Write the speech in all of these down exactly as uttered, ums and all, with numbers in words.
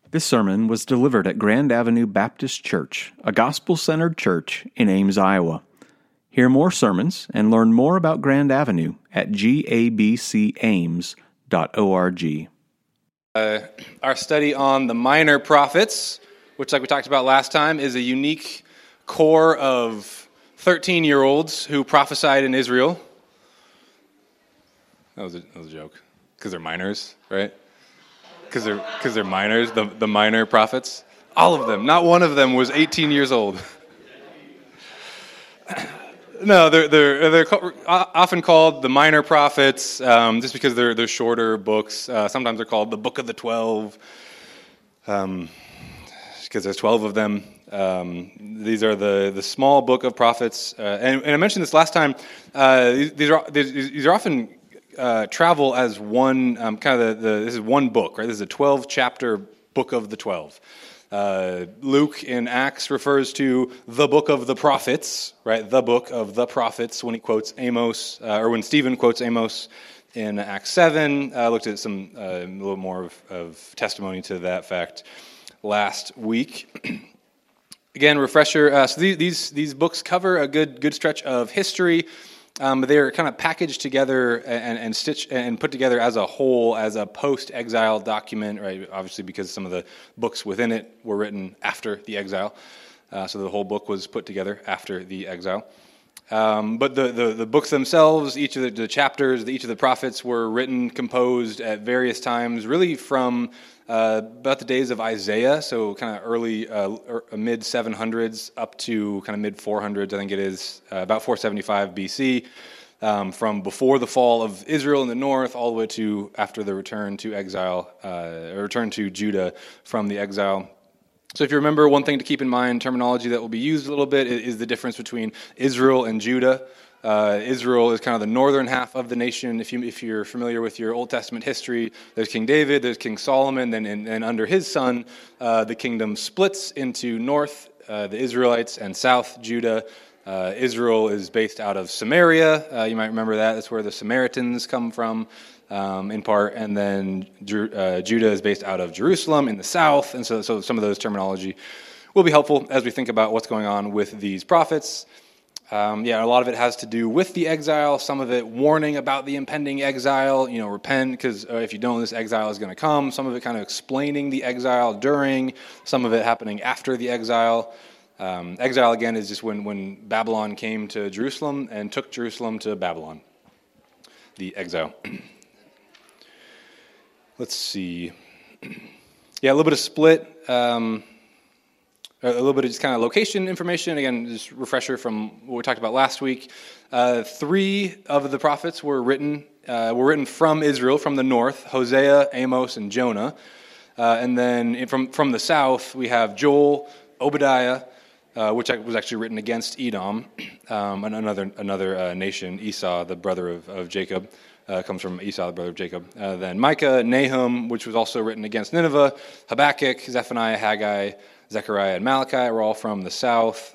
This sermon was delivered at Grand Avenue Baptist Church, a gospel-centered church in Ames, Iowa. Hear more sermons and learn more about Grand Avenue at gabcames dot org. Uh, our study on the minor prophets, which, like we talked about last time, is a unique core of thirteen-year-olds who prophesied in Israel. That was a, that was a joke, because they're minors, right? Because they're because they're minors, the the minor prophets. All of them, not one of them was eighteen years old. No, they're they're they're often called the minor prophets, um, just because they're they're shorter books. Uh, sometimes they're called the Book of the Twelve, um, because there's twelve of them. Um, these are the the small book of prophets, uh, and, and I mentioned this last time. Uh, these, these are these are often uh, travel as one um, kind of the, the this is one book, right? This is a twelve chapter book of the twelve. Uh, Luke in Acts refers to the book of the prophets, right? The book of the prophets when he quotes Amos, uh, or when Stephen quotes Amos in Acts seven. I uh, looked at some uh, a little more of, of testimony to that fact last week. Again, refresher. Uh, so these, these these books cover a good good stretch of history. Um, they're kind of packaged together and, and stitched and put together as a whole, as a post-exile document, right? Obviously, because some of the books within it were written after the exile, uh, so the whole book was put together after the exile. Um, but the, the, the books themselves, each of the, the chapters, each of the prophets were written, composed at various times, really from uh, about the days of Isaiah, so kind of early, uh, er, mid seven hundreds up to kind of mid four hundreds, I think it is, uh, about four seventy-five B C, um, from before the fall of Israel in the north all the way to after the return to exile, uh, or return to Judah from the exile. So if you remember, one thing to keep in mind, terminology that will be used a little bit, is the difference between Israel and Judah. Uh, Israel is kind of the northern half of the nation. If, you, if you're familiar with your Old Testament history, there's King David, there's King Solomon, then and, and under his son, uh, the kingdom splits into north, uh, the Israelites, and south, Judah. Uh, Israel is based out of Samaria. Uh, you might remember that. That's where the Samaritans come from. Um, in part, and then uh, Judah is based out of Jerusalem in the south, and so, so some of those terminology will be helpful as we think about what's going on with these prophets. Um, yeah, a lot of it has to do with the exile, some of it warning about the impending exile, you know, repent, because uh, if you don't, this exile is going to come. Some of it kind of explaining the exile during, some of it happening after the exile. Um, exile, again, is just when, when Babylon came to Jerusalem and took Jerusalem to Babylon, the exile. Let's see. Yeah, a little bit of split. Um, a little bit of just kind of location information. Again, just refresher from what we talked about last week. Uh, three of the prophets were written uh, were written from Israel, from the north: Hosea, Amos, and Jonah. Uh, and then from from the south, we have Joel, Obadiah, uh, which was actually written against Edom, um, and another another uh, nation, Esau, the brother of, of Jacob. Uh, comes from Esau, the brother of Jacob. Uh, then Micah, Nahum, which was also written against Nineveh, Habakkuk, Zephaniah, Haggai, Zechariah, and Malachi were all from the south.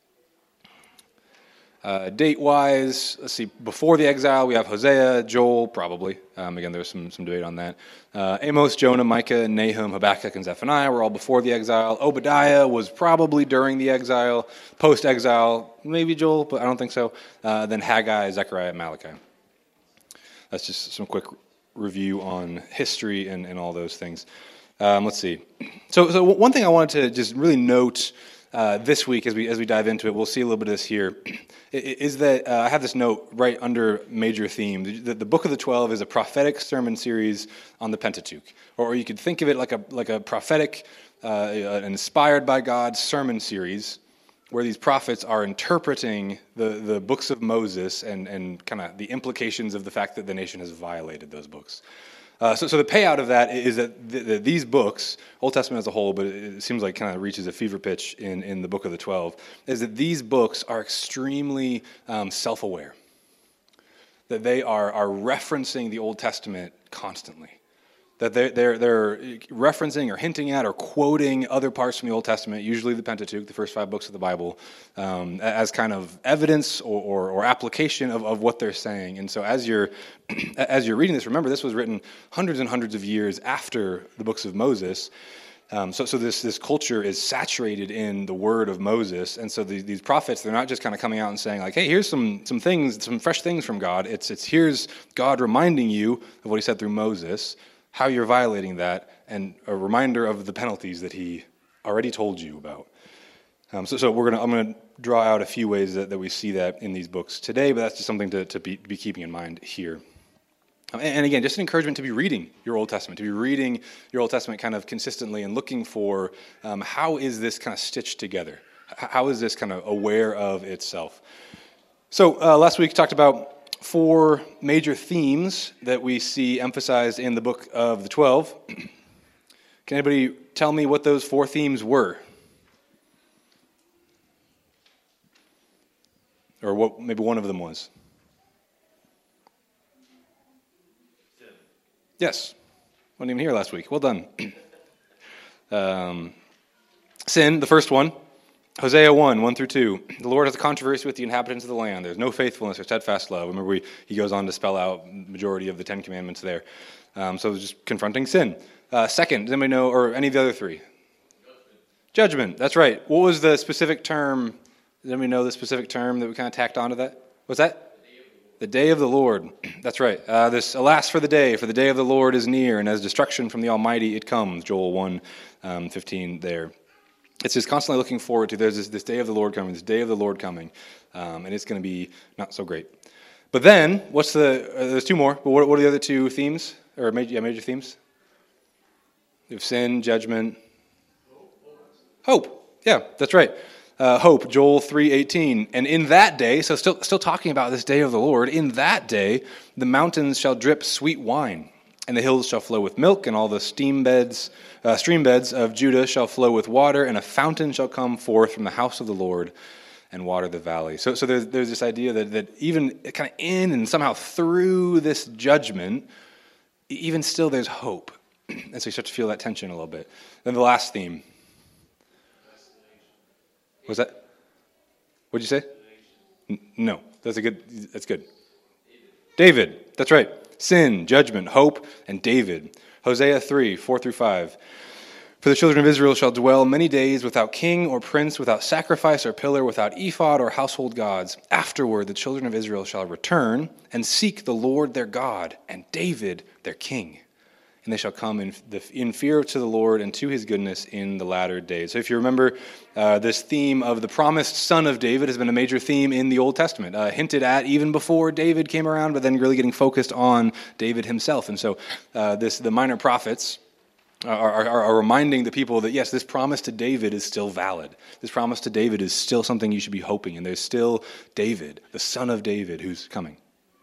Uh, date-wise, let's see, before the exile, we have Hosea, Joel, probably. Um, again, there's some, some debate on that. Uh, Amos, Jonah, Micah, Nahum, Habakkuk, and Zephaniah were all before the exile. Obadiah was probably during the exile. Post-exile, maybe Joel, but I don't think so. Uh, then Haggai, Zechariah, and Malachi. That's just some quick review on history and, and all those things. Um, let's see. So, so one thing I wanted to just really note uh, this week as we as we dive into it, we'll see a little bit of this here, is that uh, I have this note right under major theme. The, the Book of the Twelve is a prophetic sermon series on the Pentateuch, or, or you could think of it like a like a prophetic, uh, an inspired by God sermon series, where these prophets are interpreting the, the books of Moses and, and kind of the implications of the fact that the nation has violated those books. Uh, so, so the payout of that is that th- th- these books, Old Testament as a whole, but it seems like kind of reaches a fever pitch in, in the Book of the Twelve, is that these books are extremely um, self-aware, that they are, are referencing the Old Testament constantly. That they're, they're, they're referencing or hinting at or quoting other parts from the Old Testament, usually the Pentateuch, the first five books of the Bible, um, as kind of evidence or, or, or application of, of what they're saying. And so as you're as you're reading this, remember this was written hundreds and hundreds of years after the books of Moses. Um, so so this, this culture is saturated in the word of Moses, and so the, these prophets, they're not just kind of coming out and saying like, hey, here's some some things, some fresh things from God. It's it's here's God reminding you of what he said through Moses, how you're violating that, and a reminder of the penalties that he already told you about. Um, so so we're gonna I'm gonna draw out a few ways that, that we see that in these books today, but that's just something to, to be, be keeping in mind here. And again, just an encouragement to be reading your Old Testament, to be reading your Old Testament kind of consistently and looking for um, how is this kind of stitched together? How is this kind of aware of itself? So uh, last week we talked about four major themes that we see emphasized in the book of the twelve. Can anybody tell me what those four themes were? Or what maybe one of them was? Yes. Wasn't even here last week. Well done. um, sin, the first one. Hosea one, one through two. The Lord has a controversy with the inhabitants of the land. There's no faithfulness or steadfast love. Remember, we, he goes on to spell out the majority of the Ten Commandments there. Um, so just confronting sin. Uh, second, does anybody know, or any of the other three? Judgment. Judgment, that's right. What was the specific term? Does anybody know the specific term that we kind of tacked onto that? What's that? The day of the Lord. That's right. Uh, this, alas for the day, for the day of the Lord is near, and as destruction from the Almighty it comes. Joel one, um, fifteen there. It's just constantly looking forward to, there's this, this day of the Lord coming, this day of the Lord coming, um, and it's going to be not so great. But then, what's the, uh, there's two more, but what, what are the other two themes, or major, yeah, major themes? We have sin, judgment, hope. Yeah, that's right. Uh, hope, Joel three eighteen. And in that day, so still still talking about this day of the Lord, in that day the mountains shall drip sweet wine, and the hills shall flow with milk, and all the steam beds, uh, stream beds of Judah shall flow with water, and a fountain shall come forth from the house of the Lord and water the valley. So so there's, there's this idea that, that even kind of in and somehow through this judgment, even still there's hope. And so you start to feel that tension a little bit. Then the last theme. Was that? What'd you say? N- no, that's a good. That's good. David. David. That's right. Sin, judgment, hope, and David. Hosea three, four through five. For the children of Israel shall dwell many days without king or prince, without sacrifice or pillar, without ephod or household gods. Afterward, the children of Israel shall return and seek the Lord their God and David their king. And they shall come in, the, in fear to the Lord and to his goodness in the latter days. So if you remember, uh, this theme of the promised son of David has been a major theme in the Old Testament, uh, hinted at even before David came around, but then really getting focused on David himself. And so uh, this the minor prophets are, are, are reminding the people that, yes, this promise to David is still valid. This promise to David is still something you should be hoping, and there's still David, the son of David, who's coming.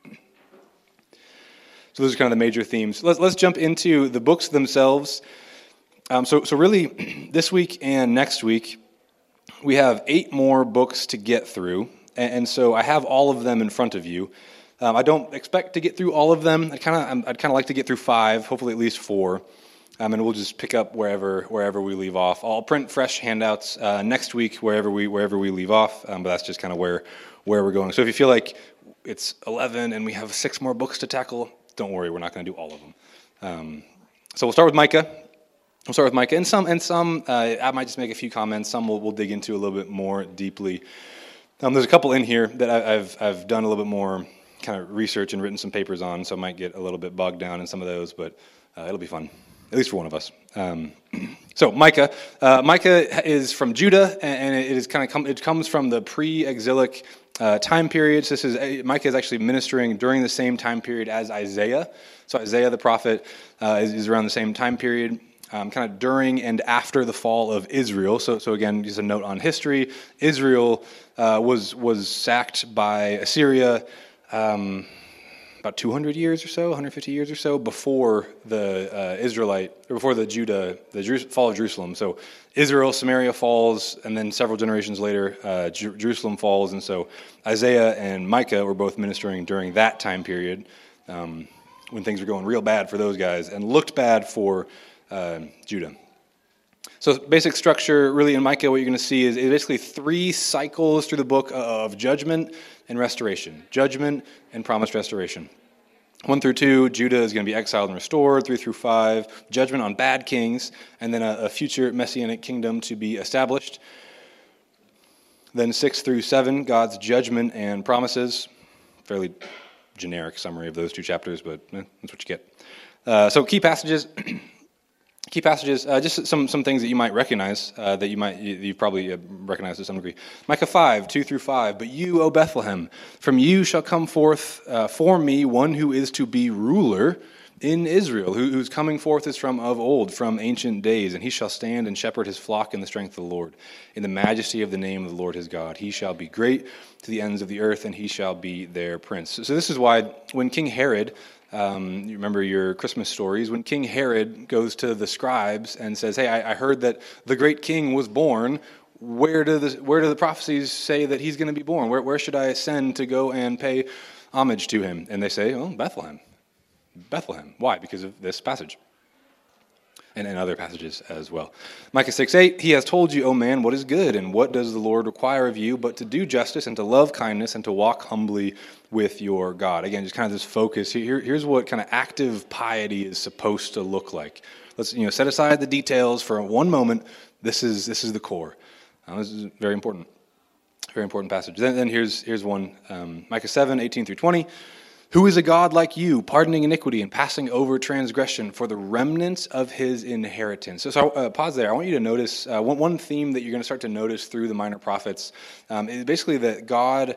So those are kind of the major themes. Let's let's jump into the books themselves. Um, so so really, this week and next week, we have eight more books to get through, and, and so I have all of them in front of you. Um, I don't expect to get through all of them. I kind of I'd kind of like to get through five, hopefully at least four, um, and we'll just pick up wherever wherever we leave off. I'll print fresh handouts uh, next week wherever we wherever we leave off, um, but that's just kind of where where we're going. So if you feel like it's eleven and we have six more books to tackle, don't worry, we're not going to do all of them. Um, so we'll start with Micah. We'll start with Micah, and some, and some. Uh, I might just make a few comments. Some we'll, we'll dig into a little bit more deeply. Um, there's a couple in here that I, I've I've done a little bit more kind of research and written some papers on, so I might get a little bit bogged down in some of those, but uh, it'll be fun, at least for one of us. Um, so Micah, uh, Micah is from Judah, and it is kind of come, it comes from the pre-exilic Uh, time periods. This is Micah is actually ministering during the same time period as Isaiah. So Isaiah the prophet uh, is, is around the same time period, um, kind of during and after the fall of Israel. So, so again, just a note on history: Israel uh, was was sacked by Assyria um, about two hundred years or so, one hundred fifty years or so before the uh, Israelite or before the Judah, the Jer- fall of Jerusalem. So Israel, Samaria falls, and then several generations later, uh, Jer- Jerusalem falls. And so Isaiah and Micah were both ministering during that time period um, when things were going real bad for those guys and looked bad for uh, Judah. So basic structure, really, in Micah, what you're going to see is, is basically three cycles through the book of judgment and restoration. Judgment and promised restoration. One through two, Judah is going to be exiled and restored. Three through five, judgment on bad kings, and then a, a future messianic kingdom to be established. Then six through seven, God's judgment and promises. Fairly generic summary of those two chapters, but eh, that's what you get. Uh, so key passages. Key passages, uh, just some, some things that you might recognize, uh, that you might you, you probably uh, recognize to some degree. Micah five, two through five. But you, O Bethlehem, from you shall come forth uh, for me one who is to be ruler in Israel, who, whose coming forth is from of old, from ancient days. And he shall stand and shepherd his flock in the strength of the Lord, in the majesty of the name of the Lord his God. He shall be great to the ends of the earth, and he shall be their prince. So, so this is why when King Herod, Um, you remember your Christmas stories, when King Herod goes to the scribes and says, hey, I, I heard that the great king was born. Where do the, where do the prophecies say that he's going to be born? Where, where should I send to go and pay homage to him? And they say, oh, Bethlehem. Bethlehem. Why? Because of this passage. And in other passages as well. Micah six eight, he has told you, O man, what is good, and what does the Lord require of you, but to do justice and to love kindness and to walk humbly with your God. Again, just kind of this focus. Here, here's what kind of active piety is supposed to look like. Let's you know set aside the details for one moment. This is this is the core. Uh, this is very important. Very important passage. Then, then here's here's one, um, Micah seven eighteen through twenty. Who is a God like you, pardoning iniquity and passing over transgression for the remnants of his inheritance? So, so uh, pause there. I want you to notice uh, one, one theme that you're going to start to notice through the minor prophets um, is basically that God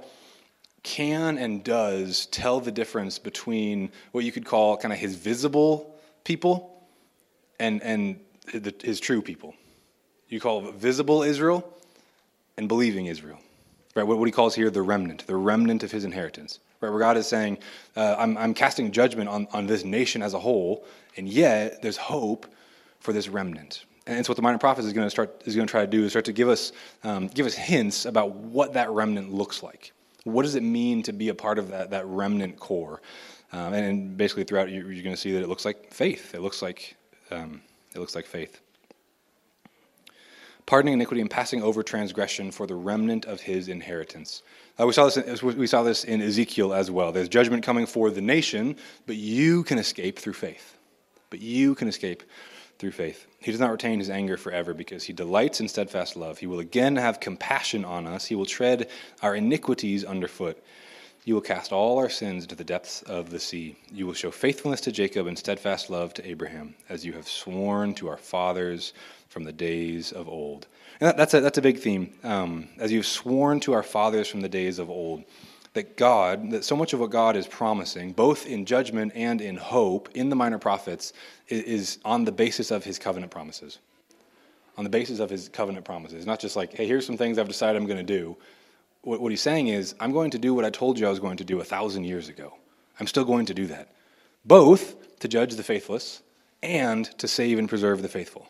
can and does tell the difference between what you could call kind of his visible people and, and his true people. You call visible Israel and believing Israel. Right? What, what he calls here the remnant, the remnant of his inheritance. Right, where God is saying, uh, I'm, I'm casting judgment on, on this nation as a whole, and yet there's hope for this remnant. And it's what the minor prophets is going to start is going to try to do is start to give us um, give us hints about what that remnant looks like. What does it mean to be a part of that that remnant core? Um, and basically throughout, you're, you're going to see that it looks like faith. It looks like um, it looks like faith. Pardoning iniquity and passing over transgression for the remnant of his inheritance. Uh, we saw this. In, we saw this in Ezekiel as well. There's judgment coming for the nation, but you can escape through faith. But you can escape through faith. He does not retain his anger forever because he delights in steadfast love. He will again have compassion on us. He will tread our iniquities underfoot. You will cast all our sins into the depths of the sea. You will show faithfulness to Jacob and steadfast love to Abraham, as you have sworn to our fathers from the days of old. And that, that's a that's a big theme. Um, as you've sworn to our fathers from the days of old, that God, that so much of what God is promising, both in judgment and in hope, in the minor prophets, is, is on the basis of his covenant promises. On the basis of his covenant promises. Not just like, hey, here's some things I've decided I'm going to do. What, what he's saying is, I'm going to do what I told you I was going to do a thousand years ago. I'm still going to do that. Both to judge the faithless and to save and preserve the faithful.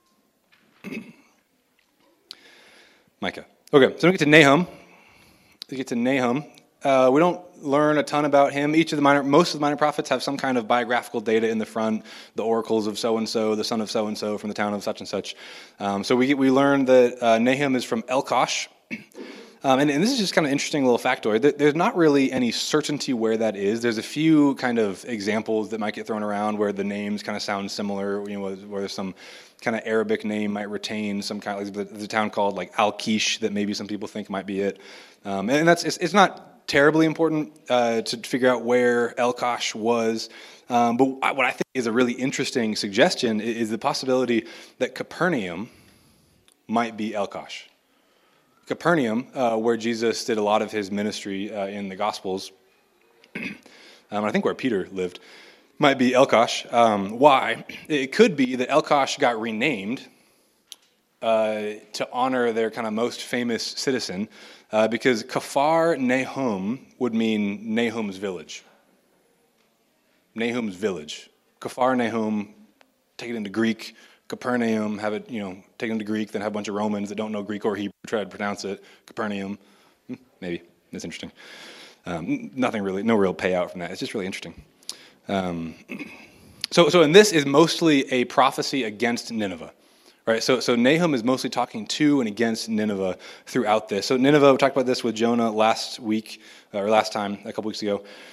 Micah. Okay, so we get to Nahum. We get to Nahum. Uh, we don't learn a ton about him. Each of the minor, most of the minor prophets have some kind of biographical data in the front. The oracles of so and so, the son of so and so, from the town of such and such. Um, so we we learn that uh, Nahum is from Elkosh, um, and, and this is just kind of interesting little factoid. There's not really any certainty where that is. There's a few kind of examples that might get thrown around where the names kind of sound similar. You know, where there's some kind of Arabic name might retain some kind of like there's a town called like Al-Kish that maybe some people think might be it, um, and that's it's, it's not terribly important uh, to figure out where Elkosh was. Um, but what I think is a really interesting suggestion is the possibility that Capernaum might be Elkosh. Capernaum, uh, where Jesus did a lot of his ministry uh, in the Gospels, um, I think where Peter lived, might be Elkosh. Um, why? It could be that Elkosh got renamed uh, to honor their kind of most famous citizen, Uh, because Kafar Nahum would mean Nahum's village. Nahum's village. Kafar Nahum, take it into Greek. Capernaum, have it, you know, take it into Greek, then have a bunch of Romans that don't know Greek or Hebrew try to pronounce it. Capernaum. Maybe. That's interesting. Um, nothing really, no real payout from that. It's just really interesting. Um, so, so, and this is mostly a prophecy against Nineveh. Right, so so Nahum is mostly talking to and against Nineveh throughout this. So Nineveh, we talked about this with Jonah last week, or last time, a couple weeks ago.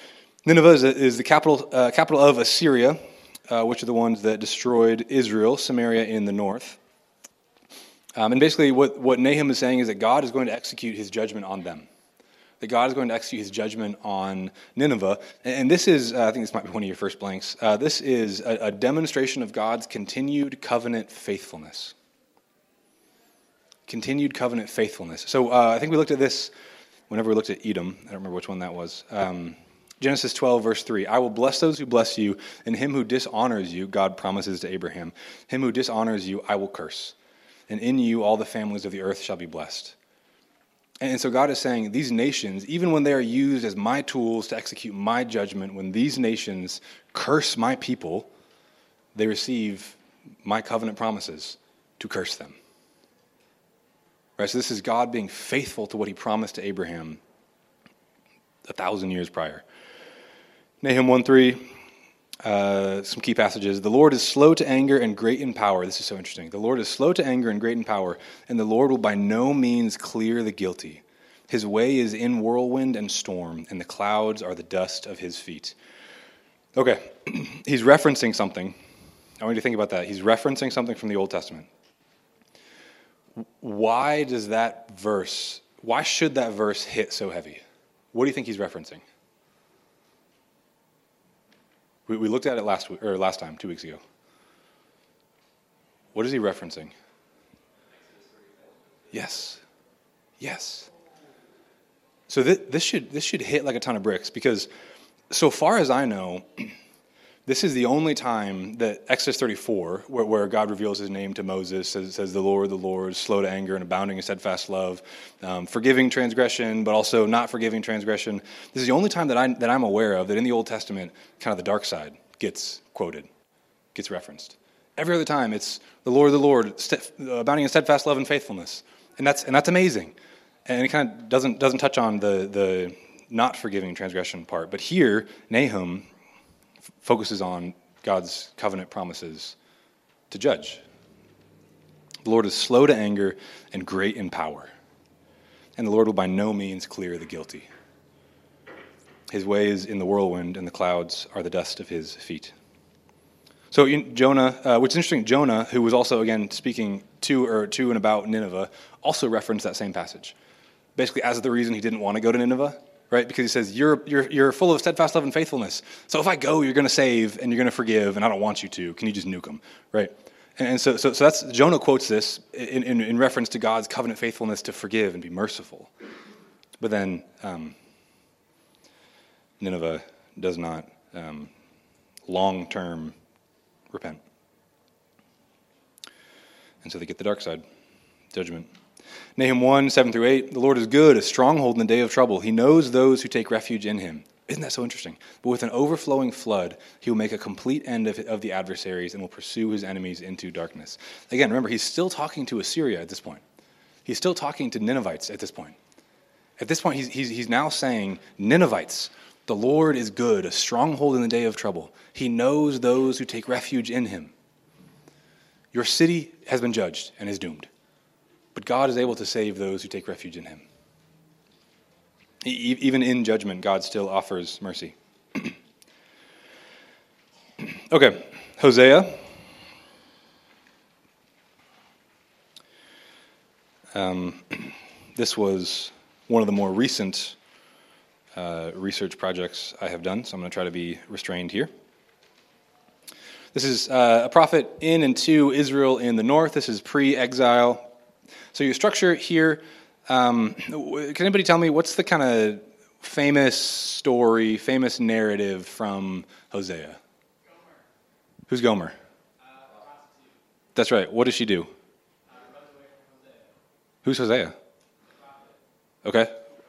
Nineveh is, is the capital uh, capital of Assyria, uh, which are the ones that destroyed Israel, Samaria in the north. Um, and basically what, what Nahum is saying is that God is going to execute his judgment on them. That God is going to execute his judgment on Nineveh. And, and this is, uh, I think this might be one of your first blanks, uh, this is a, a demonstration of God's continued covenant faithfulness. Continued covenant faithfulness. So uh, I think we looked at this whenever we looked at Edom. I don't remember which one that was. Um, Genesis twelve, verse three, I will bless those who bless you, and him who dishonors you, God promises to Abraham, him who dishonors you, I will curse. And in you all the families of the earth shall be blessed. And so God is saying these nations, even when they are used as my tools to execute my judgment, when these nations curse my people, they receive my covenant promises to curse them. Right? So this is God being faithful to what he promised to Abraham a thousand years prior. Nahum one three, uh, some key passages. The Lord is slow to anger and great in power. This is so interesting. The Lord is slow to anger and great in power, and the Lord will by no means clear the guilty. His way is in whirlwind and storm, and the clouds are the dust of his feet. Okay, he's referencing something. I want you to think about that. He's referencing something from the Old Testament. Why does that verse, why should that verse hit so heavy? What do you think he's referencing? We, we looked at it last week, or last time, two weeks ago. What is he referencing? Yes. Yes. So this, this should this should hit like a ton of bricks, because so far as I know, this is the only time that Exodus thirty-four, where, where God reveals his name to Moses, says, says the Lord, the Lord, slow to anger and abounding in steadfast love, um, forgiving transgression, but also not forgiving transgression. This is the only time that, I, that I'm aware of that in the Old Testament, kind of the dark side gets quoted, gets referenced. Every other time, it's the Lord, the Lord, st- abounding in steadfast love and faithfulness. And that's and that's amazing. And it kind of doesn't doesn't touch on the, the not forgiving transgression part. But here, Nahum focuses on God's covenant promises to judge. The Lord is slow to anger and great in power, and the Lord will by no means clear the guilty. His ways in the whirlwind and the clouds are the dust of his feet. So Jonah, uh, which is interesting, Jonah, who was also, again, speaking to or to and about Nineveh, also referenced that same passage, basically as the reason he didn't want to go to Nineveh. Right? Because he says, you're you're you're full of steadfast love and faithfulness. So if I go, you're going to save and you're going to forgive, and I don't want you to. Can you just nuke them? Right? And, and so, so so that's Jonah quotes this in, in, in reference to God's covenant faithfulness to forgive and be merciful. But then um, Nineveh does not um, long-term repent. And so they get the dark side, judgment. Nahum one, seven through eight, the Lord is good, a stronghold in the day of trouble. He knows those who take refuge in him. Isn't that so interesting? But with an overflowing flood, he will make a complete end of, of the adversaries and will pursue his enemies into darkness. Again, remember, he's still talking to Assyria at this point. He's still talking to Ninevites at this point. At this point, he's, he's, he's now saying, Ninevites, the Lord is good, a stronghold in the day of trouble. He knows those who take refuge in him. Your city has been judged and is doomed. But God is able to save those who take refuge in him. E- even in judgment, God still offers mercy. Okay, Hosea. Um, this was one of the more recent uh, research projects I have done, so I'm going to try to be restrained here. This is uh, a prophet in and to Israel in the north. This is pre-exile. So your structure here, um, can anybody tell me what's the kind of famous story, famous narrative from Hosea? Gomer. Who's Gomer? Uh, That's right. What does she do? Uh, runs away from Hosea. Who's Hosea? Okay.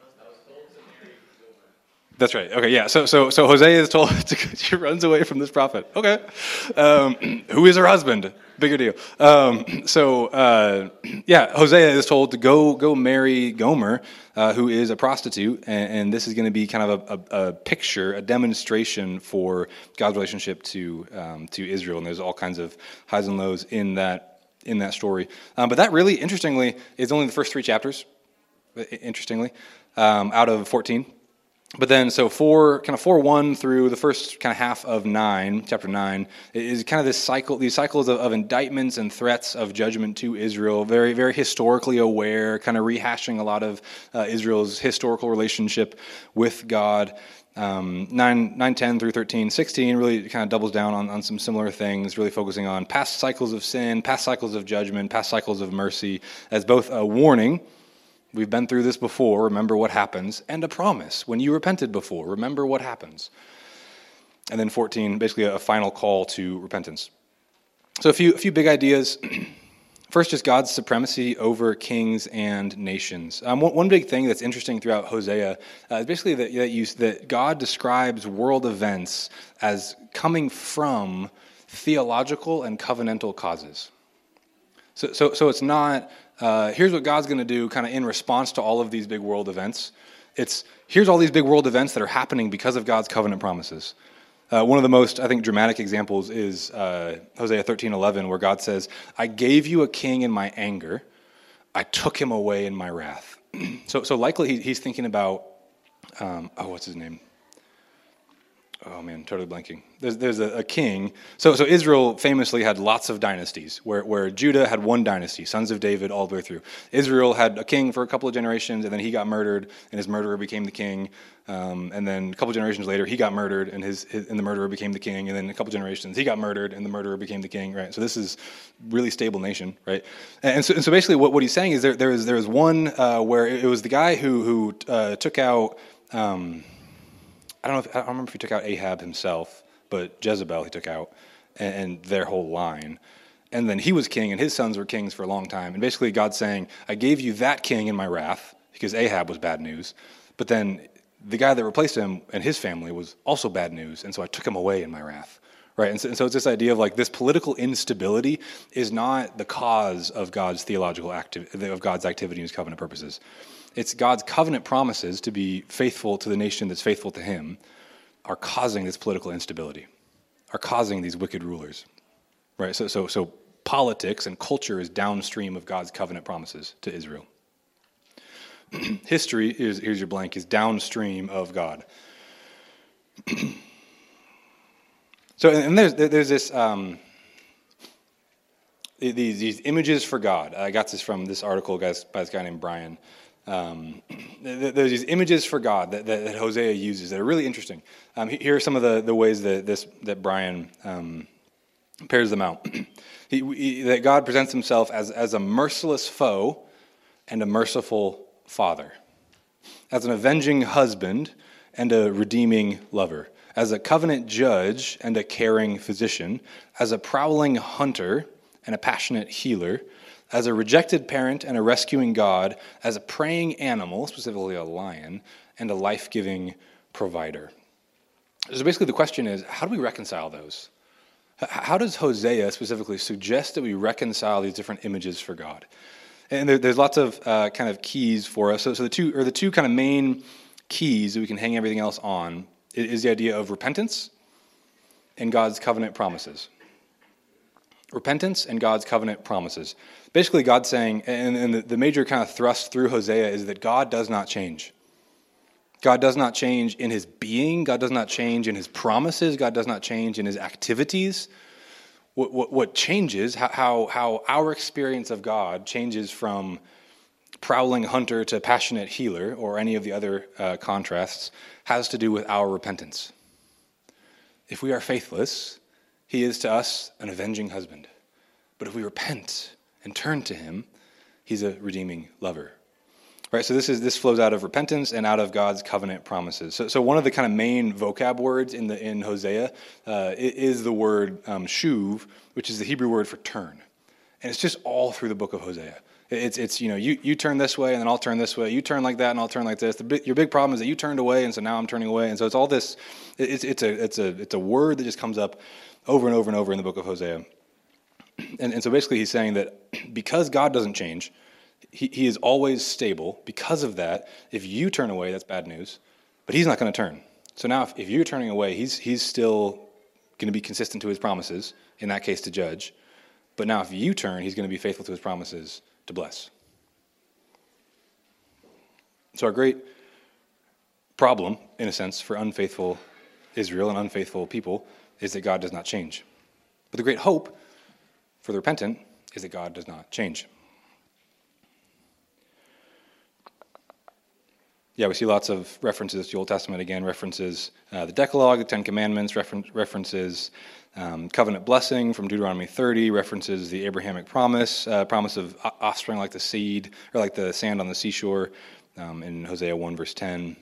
That's right. Okay, yeah. So so so Hosea is told to, she runs away from this prophet. Okay. Um, who is her husband? Bigger deal. Um, so uh, yeah, Hosea is told to go go marry Gomer, uh, who is a prostitute, and, and this is going to be kind of a, a, a picture, a demonstration for God's relationship to um, to Israel. And there's all kinds of highs and lows in that in that story. Um, but that really, interestingly, is only the first three chapters. Interestingly, um, out of fourteen. But then, so four, kind of four one through the first kind of half of nine, chapter nine, is kind of this cycle, these cycles of, of indictments and threats of judgment to Israel. Very, very historically aware, kind of rehashing a lot of uh, Israel's historical relationship with God. Um, nine, nine, ten through thirteen, sixteen really kind of doubles down on, on some similar things, really focusing on past cycles of sin, past cycles of judgment, past cycles of mercy, as both a warning. We've been through this before, remember what happens, and a promise. When you repented before, remember what happens. And then fourteen, basically a final call to repentance. So a few a few big ideas. First, just God's supremacy over kings and nations. Um, one, one big thing that's interesting throughout Hosea uh, is basically that, that, you, that God describes world events as coming from theological and covenantal causes. So, so, so it's not, uh, here's what God's going to do kind of in response to all of these big world events. It's, here's all these big world events that are happening because of God's covenant promises. Uh, one of the most, I think, dramatic examples is uh, Hosea thirteen eleven, where God says, I gave you a king in my anger. I took him away in my wrath. so so likely he, he's thinking about, um, oh, what's his name? Oh, man, totally blanking. There's there's a, a king. So so Israel famously had lots of dynasties, where, where Judah had one dynasty, sons of David, all the way through. Israel had a king for a couple of generations, and then he got murdered, and his murderer became the king. Um, and then a couple of generations later, he got murdered, and his, his and the murderer became the king. And then a couple of generations, he got murdered, and the murderer became the king. Right. So this is really stable nation, right? And so, and so basically, what, what he's saying is there there is there is one uh, where it was the guy who who uh, took out. Um, I don't know if, I don't remember if he took out Ahab himself, but Jezebel he took out, and, and their whole line. And then he was king, and his sons were kings for a long time. And basically God's saying, I gave you that king in my wrath, because Ahab was bad news. But then the guy that replaced him and his family was also bad news, and so I took him away in my wrath. Right, and so, and so it's this idea of like this political instability is not the cause of God's theological activity, of God's activity and his covenant purposes. It's God's covenant promises to be faithful to the nation that's faithful to him are causing this political instability, are causing these wicked rulers. Right, so so so politics and culture is downstream of God's covenant promises to Israel. History is, here's your blank, is downstream of God. So, and there's there's this um, these these images for God. I got this from this article, guys, by this guy named Brian. Um, there's these images for God that, that, that Hosea uses that are really interesting. Um, here are some of the, the ways that this that Brian um, pairs them out. he, he, that God presents himself as as a merciless foe and a merciful father, as an avenging husband and a redeeming lover, as a covenant judge and a caring physician, as a prowling hunter and a passionate healer, as a rejected parent and a rescuing God, as a preying animal, specifically a lion, and a life-giving provider. So basically the question is, how do we reconcile those? How does Hosea specifically suggest that we reconcile these different images for God? And there, there's lots of uh, kind of keys for us. So, so the two, or the two kind of main keys that we can hang everything else on is the idea of repentance and God's covenant promises. Repentance and God's covenant promises. Basically, God's saying, and, and the, the major kind of thrust through Hosea is that God does not change. God does not change in his being. God does not change in his promises. God does not change in his activities. What, what, what changes, how, how, how our experience of God changes from prowling hunter to passionate healer, or any of the other uh, contrasts, has to do with our repentance. If we are faithless, he is to us an avenging husband. But if we repent and turn to him, he's a redeeming lover. Right, so this is this flows out of repentance and out of God's covenant promises. So, so one of the kind of main vocab words in the in Hosea uh, is the word um, shuv, which is the Hebrew word for turn, and it's just all through the book of Hosea. It's it's you know you, you turn this way and then I'll turn this way. You turn like that and I'll turn like this. The big, your big problem is that you turned away and so now I'm turning away. And so it's all this. It's it's a it's a it's a word that just comes up over and over and over in the book of Hosea. And and so basically he's saying that because God doesn't change, he he is always stable. Because of that, if you turn away, that's bad news. But he's not going to turn. So now if, if you're turning away, he's he's still going to be consistent to his promises. In that case, to judge. But now if you turn, he's going to be faithful to his promises to bless. So our great problem, in a sense, for unfaithful Israel and unfaithful people is that God does not change. But the great hope for the repentant is that God does not change. Yeah, we see lots of references to the Old Testament again, references uh, the Decalogue, the Ten Commandments, refer- references um, covenant blessing from Deuteronomy thirty, references the Abrahamic promise, uh, promise of offspring like the seed, or like the sand on the seashore um, in Hosea one, verse ten.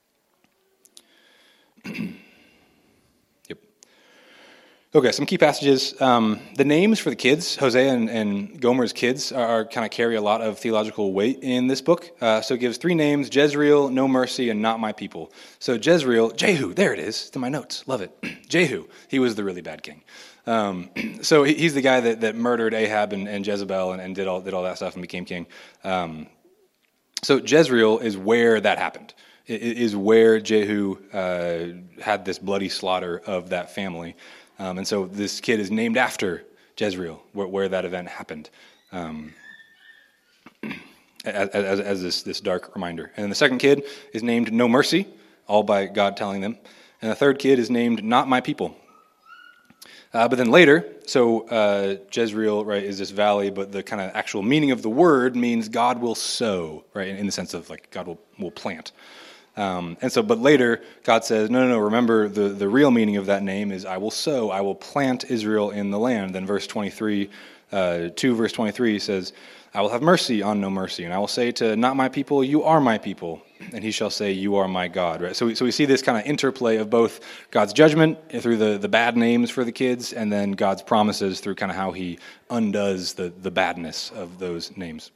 Yep. Okay, some key passages. Um, the names for the kids, Hosea and, and Gomer's kids, are, are kind of carry a lot of theological weight in this book. Uh, so it gives three names: Jezreel, No Mercy, and Not My People. So Jezreel, Jehu, there it is. It's in my notes. Love it. Jehu, he was the really bad king. Um, so he, he's the guy that, that murdered Ahab and, and Jezebel and, and did all did all that stuff and became king. Um, so Jezreel is where that happened. It is where Jehu uh, had this bloody slaughter of that family. Um, and so this kid is named after Jezreel, where, where that event happened, um, as, as, as this, this dark reminder. And then the second kid is named No Mercy, all by God telling them. And the third kid is named Not My People. Uh, but then later, so uh, Jezreel, right, is this valley, but the kind of actual meaning of the word means God will sow, right, in, in the sense of like God will, will plant. Um, and so, but later, God says, no, no, no, remember the, the real meaning of that name is I will sow, I will plant Israel in the land. Then verse twenty-three, uh, two verse twenty-three says, I will have mercy on no mercy, and I will say to not my people, you are my people, and he shall say, you are my God. Right? So, we, so we see this kind of interplay of both God's judgment through the, the bad names for the kids, and then God's promises through kind of how he undoes the, the badness of those names.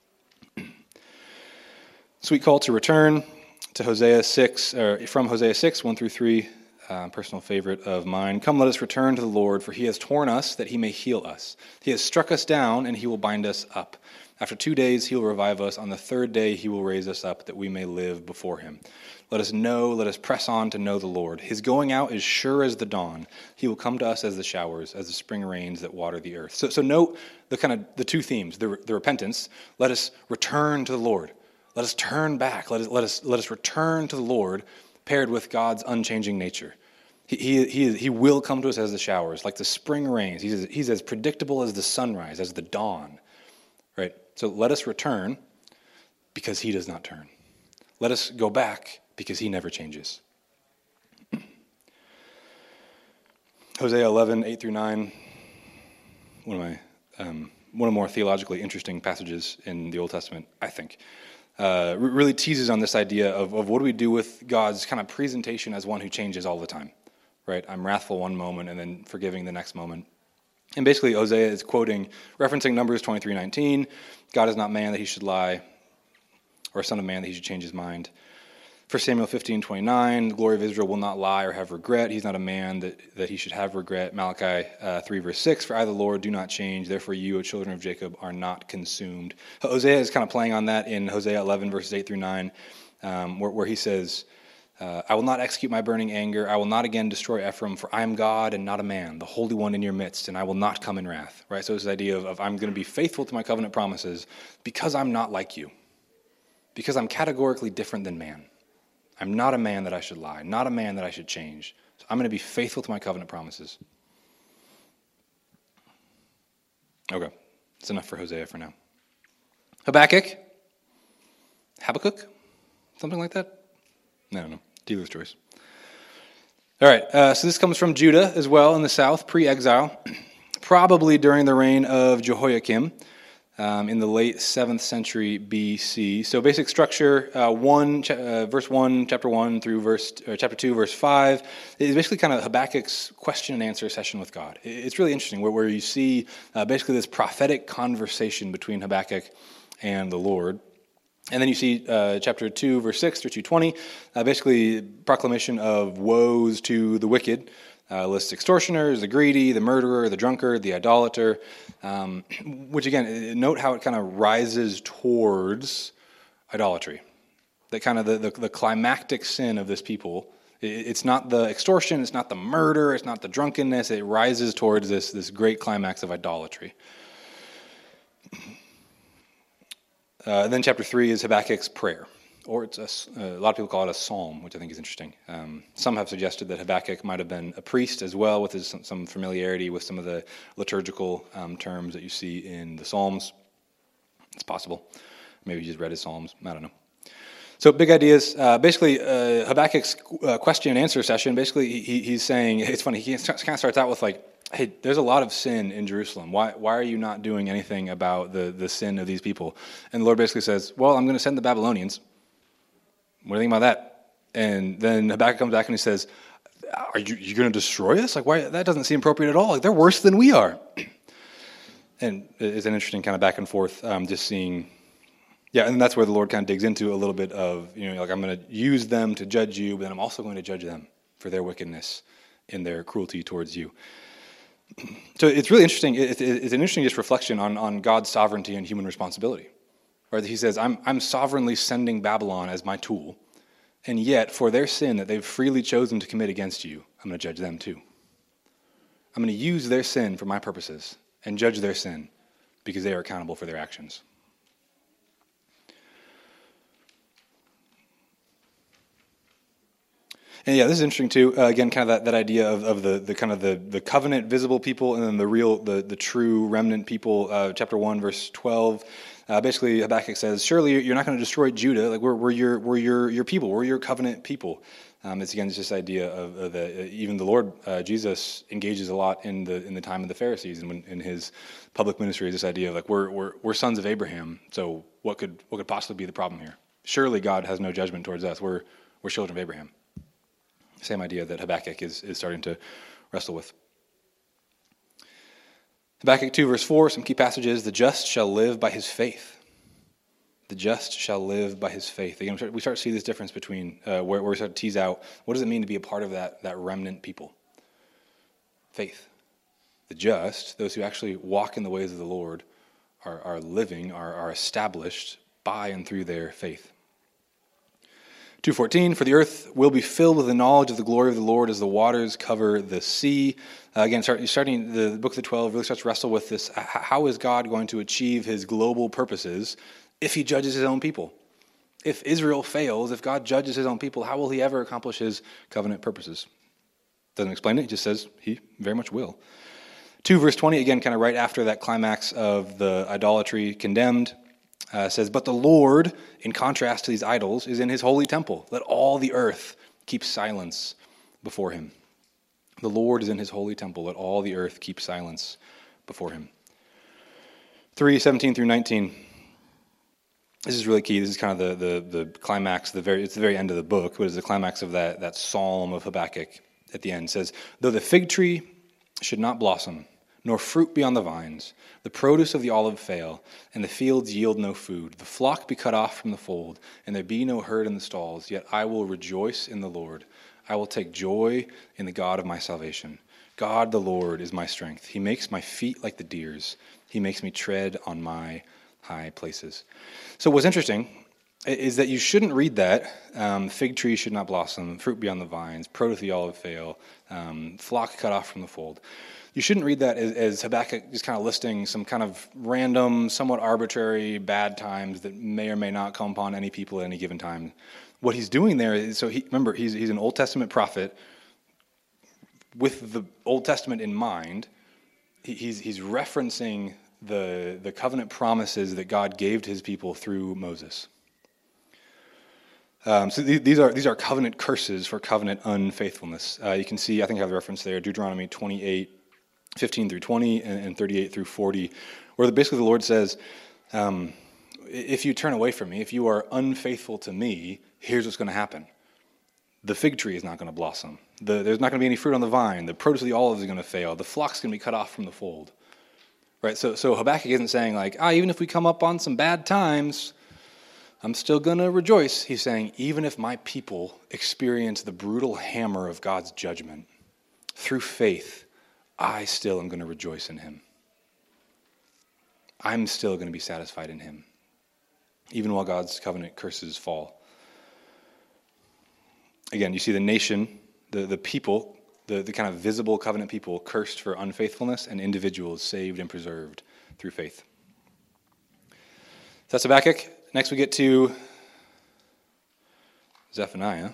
Sweet call to return. To Hosea six, or from Hosea six, one through three, uh, personal favorite of mine. Come, let us return to the Lord, for he has torn us that he may heal us. He has struck us down, and he will bind us up. After two days he will revive us. On the third day he will raise us up, that we may live before him. Let us know, let us press on to know the Lord. His going out is sure as the dawn. He will come to us as the showers, as the spring rains that water the earth. So, so note the kind of the two themes, the, the repentance. Let us return to the Lord. Let us turn back. Let us, let us, let us return to the Lord, paired with God's unchanging nature. He, he, he, he will come to us as the showers, like the spring rains. He's, he's as predictable as the sunrise, as the dawn. Right? So let us return because he does not turn. Let us go back because he never changes. Hosea eleven, eight through nine, one of my um, one of the more theologically interesting passages in the Old Testament, I think. Uh, really teases on this idea of, of what do we do with God's kind of presentation as one who changes all the time, right? I'm wrathful one moment and then forgiving the next moment. And basically, Hosea is quoting, referencing Numbers twenty-three nineteen, God is not man that he should lie, or son of man that he should change his mind. First Samuel fifteen twenty-nine, the glory of Israel will not lie or have regret. He's not a man that, that he should have regret. Malachi uh, three verse six, for I the Lord do not change, therefore you, O children of Jacob, are not consumed. Hosea is kind of playing on that in Hosea eleven verses eight through nine, um, where, where he says, uh, I will not execute my burning anger. I will not again destroy Ephraim, for I am God and not a man, the Holy One in your midst, and I will not come in wrath. Right? So it's this idea of, of I'm going to be faithful to my covenant promises because I'm not like you, because I'm categorically different than man. I'm not a man that I should lie, not a man that I should change. So I'm going to be faithful to my covenant promises. Okay, that's enough for Hosea for now. Habakkuk? Habakkuk? Something like that? I don't know. Dealer's choice. All right, uh, so this comes from Judah as well in the south, pre-exile, probably during the reign of Jehoiakim. Um, in the late seventh century B C. So basic structure, uh, one, ch- uh, verse one, chapter one through verse uh, chapter two, verse five, is basically kind of Habakkuk's question and answer session with God. It's really interesting where, where you see uh, basically this prophetic conversation between Habakkuk and the Lord. And then you see uh, chapter two, verse six through two twenty, uh, basically proclamation of woes to the wicked. Uh, lists extortioners, the greedy, the murderer, the drunkard, the idolater, um, which again, note how it kind of rises towards idolatry. That kind of the, the, the climactic sin of this people. It, it's not the extortion, it's not the murder, it's not the drunkenness, it rises towards this, this great climax of idolatry. Uh, and then chapter three is Habakkuk's prayer. or it's a, s- uh, a lot of people call it a psalm, which I think is interesting. Um, some have suggested that Habakkuk might have been a priest as well, with his, some, some familiarity with some of the liturgical um, terms that you see in the Psalms. It's possible. Maybe he just read his Psalms. I don't know. So big ideas. Uh, basically, uh, Habakkuk's uh, question and answer session, basically he, he's saying, it's funny, he kind of starts out with like, hey, there's a lot of sin in Jerusalem. Why why are you not doing anything about the, the sin of these people? And the Lord basically says, well, I'm going to send the Babylonians. What do you think about that? And then Habakkuk comes back and he says, are you you going to destroy us? Like, why? That doesn't seem appropriate at all. Like, they're worse than we are. And it's an interesting kind of back and forth, um, just seeing, yeah, and that's where the Lord kind of digs into a little bit of, you know, like, I'm going to use them to judge you, but then I'm also going to judge them for their wickedness and their cruelty towards you. So it's really interesting. It's an interesting just reflection on, on God's sovereignty and human responsibility. Right? He says, I'm, I'm sovereignly sending Babylon as my tool, and yet for their sin that they've freely chosen to commit against you, I'm going to judge them too. I'm going to use their sin for my purposes and judge their sin because they are accountable for their actions. And yeah, this is interesting too. Uh, again, kind of that, that idea of, of the, the kind of the, the covenant visible people and then the real, the, the true remnant people. Uh, chapter one, verse twelve. Uh, basically, Habakkuk says, "Surely you're not going to destroy Judah. Like we're we're your we're your your people. We're your covenant people." Um, it's again it's this idea of, of the uh, even the Lord uh, Jesus engages a lot in the in the time of the Pharisees and when, in his public ministry. This idea of like we're we're we're sons of Abraham. So what could what could possibly be the problem here? Surely God has no judgment towards us. We're we're children of Abraham. Same idea that Habakkuk is, is starting to wrestle with. Habakkuk two, verse four, some key passages. The just shall live by his faith. The just shall live by his faith. Again, we start to see this difference between uh, where, where we start to tease out what does it mean to be a part of that, that remnant people? Faith. The just, those who actually walk in the ways of the Lord, are, are living, are, are established by and through their faith. two fourteen, for the earth will be filled with the knowledge of the glory of the Lord as the waters cover the sea. Uh, again, start, starting the book of the twelve really starts to wrestle with this. How is God going to achieve his global purposes if he judges his own people? If Israel fails, if God judges his own people, how will he ever accomplish his covenant purposes? Doesn't explain it. It just says he very much will. two verse twenty, again, kind of right after that climax of the idolatry condemned. Uh, says, but the Lord, in contrast to these idols, is in his holy temple. Let all the earth keep silence before him. The Lord is in his holy temple. Let all the earth keep silence before him. three seventeen through nineteen. This is really key. This is kind of the the, the climax. The very it's the very end of the book, but it's the climax of that that psalm of Habakkuk at the end. It says, though the fig tree should not blossom, nor fruit be on the vines, the produce of the olive fail, and the fields yield no food, the flock be cut off from the fold, and there be no herd in the stalls, yet I will rejoice in the Lord. I will take joy in the God of my salvation. God the Lord is my strength. He makes my feet like the deer's. He makes me tread on my high places. So what's interesting is that you shouldn't read that, um, fig tree should not blossom, fruit be on the vines, produce of the olive fail, um, flock cut off from the fold. You shouldn't read that as, as Habakkuk just kind of listing some kind of random, somewhat arbitrary bad times that may or may not come upon any people at any given time. What he's doing there is, so he, remember, he's, he's an Old Testament prophet with the Old Testament in mind. He, he's, he's referencing the, the covenant promises that God gave to his people through Moses. Um, so th- these are these are covenant curses for covenant unfaithfulness. Uh, you can see, I think I have the reference there, Deuteronomy twenty-eight, fifteen through twenty, and, and thirty-eight through forty, where the, basically the Lord says, um, if you turn away from me, if you are unfaithful to me, here's what's going to happen. The fig tree is not going to blossom. The, there's not going to be any fruit on the vine. The produce of the olives is going to fail. The flock's going to be cut off from the fold. Right? So, so Habakkuk isn't saying like, ah, even if we come up on some bad times, I'm still going to rejoice. He's saying, even if my people experience the brutal hammer of God's judgment, through faith, I still am going to rejoice in him. I'm still going to be satisfied in him, even while God's covenant curses fall. Again, you see the nation, the, the people, the, the kind of visible covenant people cursed for unfaithfulness, and individuals saved and preserved through faith. That's Habakkuk. Next we get to Zephaniah.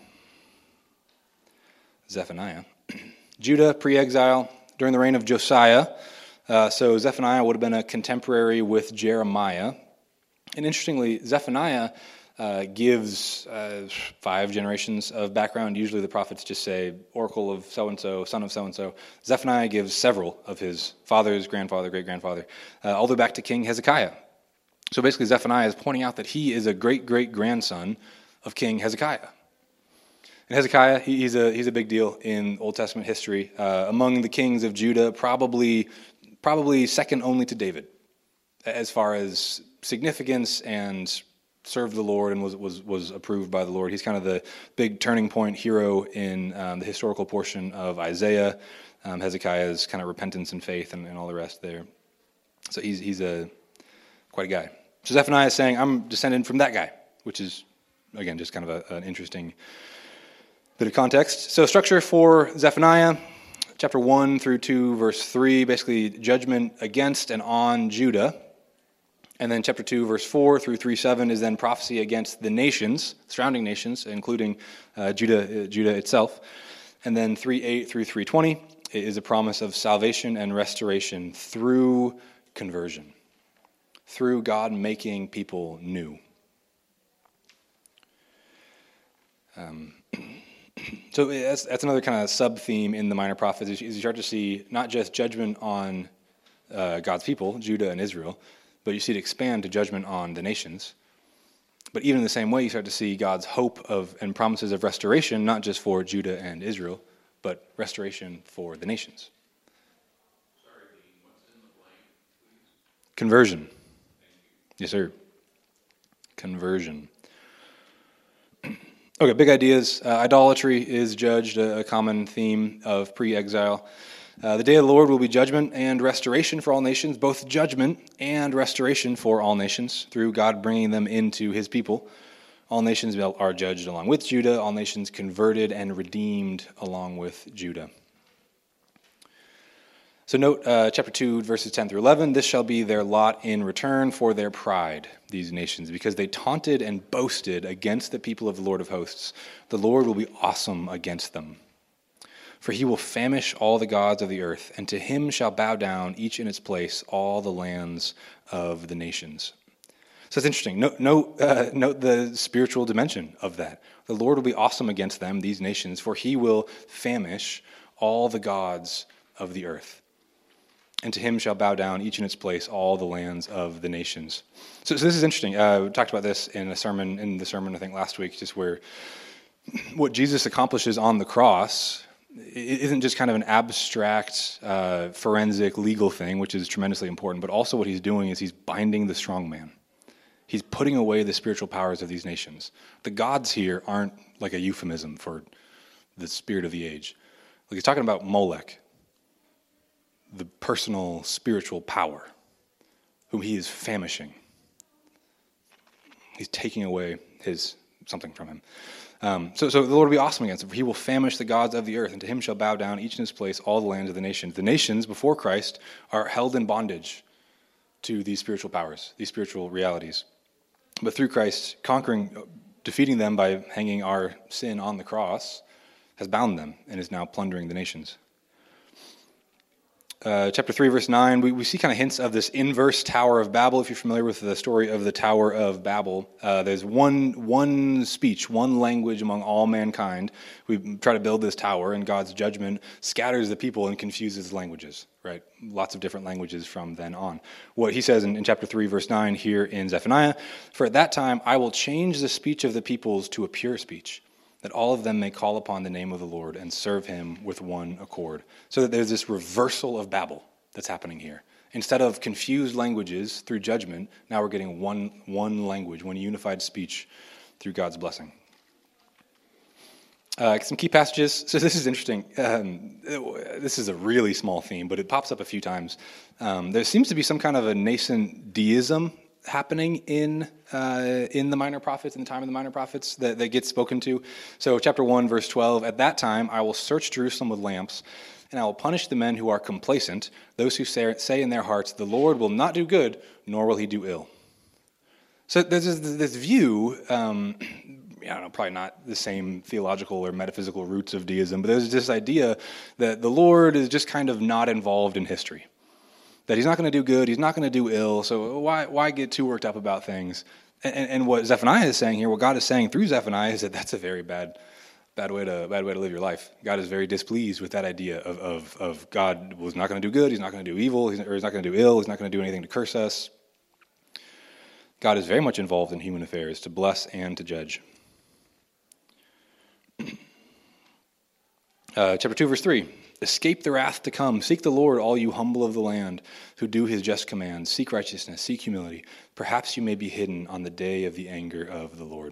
Zephaniah. Judah, pre-exile, during the reign of Josiah. Uh, so Zephaniah would have been a contemporary with Jeremiah. And interestingly, Zephaniah uh, gives uh, five generations of background. Usually the prophets just say, oracle of so-and-so, son of so-and-so. Zephaniah gives several of his father's grandfather, great-grandfather, uh, all the way back to King Hezekiah. So basically Zephaniah is pointing out that he is a great-great-grandson of King Hezekiah. And Hezekiah, he, he's a he's a big deal in Old Testament history. Uh, among the kings of Judah, probably probably second only to David, as far as significance and served the Lord and was was was approved by the Lord. He's kind of the big turning point hero in um, the historical portion of Isaiah. Um, Hezekiah's kind of repentance and faith and, and all the rest there. So he's he's a quite a guy. So Zephaniah is saying, I'm descended from that guy, which is, again, just kind of a, an interesting bit of context. So structure for Zephaniah, chapter one through two, verse three, basically judgment against and on Judah. And then chapter two, verse four through three seven is then prophecy against the nations, surrounding nations, including uh, Judah, uh, Judah itself. And then three eight through three twenty is a promise of salvation and restoration through conversion, through God making people new. Um, so that's, that's another kind of sub-theme in the Minor Prophets, is you start to see not just judgment on uh, God's people, Judah and Israel, but you see it expand to judgment on the nations. But even in the same way, you start to see God's hope of and promises of restoration, not just for Judah and Israel, but restoration for the nations. Sorry, Dean, what's in the blank, please? Conversion. Yes, sir. Conversion. Okay, big ideas. Uh, idolatry is judged, a, a common theme of pre-exile. Uh, the day of the Lord will be judgment and restoration for all nations, both judgment and restoration for all nations, through God bringing them into his people. All nations are judged along with Judah, all nations converted and redeemed along with Judah. So note uh, chapter two, verses ten through eleven, this shall be their lot in return for their pride, these nations, because they taunted and boasted against the people of the Lord of hosts. The Lord will be awesome against them. For he will famish all the gods of the earth, and to him shall bow down, each in its place, all the lands of the nations. So it's interesting. Note, note, uh, note the spiritual dimension of that. The Lord will be awesome against them, these nations, for he will famish all the gods of the earth. And to him shall bow down, each in its place, all the lands of the nations. So, so this is interesting. Uh, we talked about this in a sermon, in the sermon, I think, last week, just where what Jesus accomplishes on the cross isn't just kind of an abstract, uh, forensic, legal thing, which is tremendously important, but also what he's doing is he's binding the strong man. He's putting away the spiritual powers of these nations. The gods here aren't like a euphemism for the spirit of the age. Like he's talking about Molech, the personal spiritual power, whom he is famishing. He's taking away his something from him. Um, so, so the Lord will be awesome against him. For he will famish the gods of the earth, and to him shall bow down, each in his place, all the lands of the nations. The nations before Christ are held in bondage to these spiritual powers, these spiritual realities. But through Christ, conquering, defeating them by hanging our sin on the cross, has bound them and is now plundering the nations. Uh, chapter three, verse nine, we, we see kind of hints of this inverse Tower of Babel. If you're familiar with the story of the Tower of Babel, uh, there's one one speech, one language among all mankind. We try to build this tower, and God's judgment scatters the people and confuses languages, right? Lots of different languages from then on. What he says in, in chapter three, verse nine here in Zephaniah, for at that time I will change the speech of the peoples to a pure speech, that all of them may call upon the name of the Lord and serve him with one accord. So that there's this reversal of Babel that's happening here. Instead of confused languages through judgment, now we're getting one one language, one unified speech through God's blessing. Uh, some key passages. So this is interesting. Um, this is a really small theme, but it pops up a few times. Um, there seems to be some kind of a nascent deism happening in uh, in the Minor Prophets, in the time of the Minor Prophets, that, that gets spoken to. So chapter one, verse twelve, at that time I will search Jerusalem with lamps, and I will punish the men who are complacent, those who say, say in their hearts, the Lord will not do good, nor will he do ill. So there's this, this view, um, don't know, probably not the same theological or metaphysical roots of deism, but there's this idea that the Lord is just kind of not involved in history. That he's not going to do good, he's not going to do ill, so why why get too worked up about things? And, and, and what Zephaniah is saying here, what God is saying through Zephaniah is that that's a very bad bad way to bad way to live your life. God is very displeased with that idea of of, of God was not going to do good, he's not going to do evil, he's, or he's not going to do ill, he's not going to do anything to curse us. God is very much involved in human affairs to bless and to judge. Uh, chapter two, verse three. Escape the wrath to come. Seek the Lord, all you humble of the land, who do his just commands. Seek righteousness, seek humility. Perhaps you may be hidden on the day of the anger of the Lord.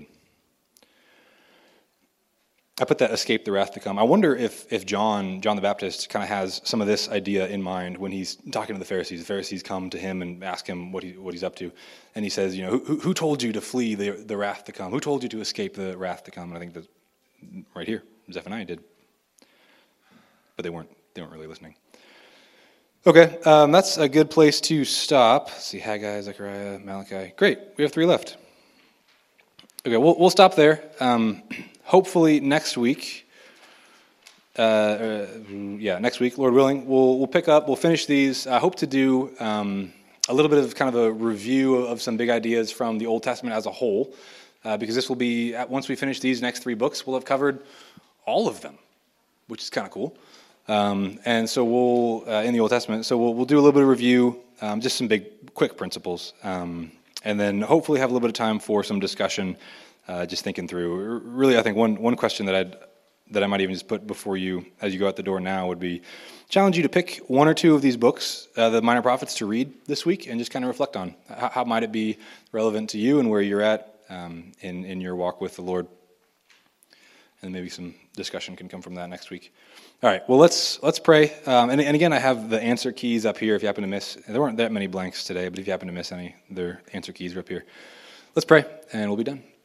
I put that escape the wrath to come. I wonder if if John, John the Baptist, kind of has some of this idea in mind when he's talking to the Pharisees. The Pharisees come to him and ask him what he what he's up to. And he says, you know, who, who told you to flee the, the wrath to come? Who told you to escape the wrath to come? And I think that right here, Zephaniah did. But they weren't they weren't really listening. Okay, um, that's a good place to stop. Let's see, Haggai, Zechariah, Malachi. Great, we have three left. Okay, we'll we'll stop there. Um, hopefully next week, uh, uh, yeah, next week, Lord willing, we'll we'll pick up. We'll finish these. I hope to do um, a little bit of kind of a review of some big ideas from the Old Testament as a whole, uh, because this will be once we finish these next three books, we'll have covered all of them, which is kind of cool. Um, and so we'll, uh, in the Old Testament, so we'll, we'll do a little bit of review, um, just some big, quick principles, um, and then hopefully have a little bit of time for some discussion, uh, just thinking through. Really, I think one, one question that I'd, that I might even just put before you as you go out the door now would be, challenge you to pick one or two of these books, uh, the Minor Prophets, to read this week and just kind of reflect on. How, how might it be relevant to you and where you're at um, in, in your walk with the Lord? And maybe some discussion can come from that next week. All right, well, let's let's pray. Um, and, and again, I have the answer keys up here if you happen to miss. There weren't that many blanks today, but if you happen to miss any, their answer keys are up here. Let's pray, and we'll be done.